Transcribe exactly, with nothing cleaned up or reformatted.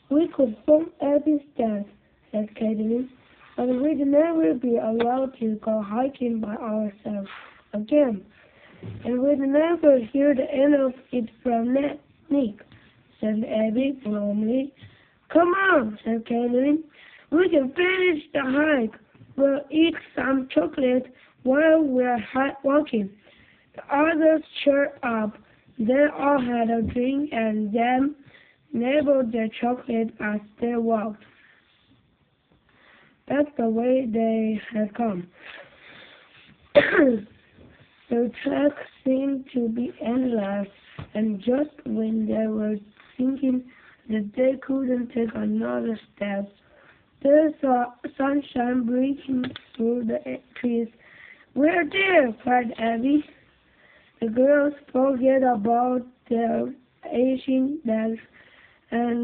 We could phone Abby's dad, said Caitlin, but we'd never be allowed to go hiking by ourselves again. And we'd never hear the end of it from Nick, said Abby gloomily. Come on, said Caitlin. We can finish the hike. We'll eat some chocolate while we're hi- walking. The others cheered up. They all had a drink and then nibbled their chocolate as they walked. That's the way they had come. The trek seemed to be endless, and just when they were thinking that they couldn't take another step, they saw sunshine breaking through the trees. We're there, cried Abby. The girls forget about their aching legs and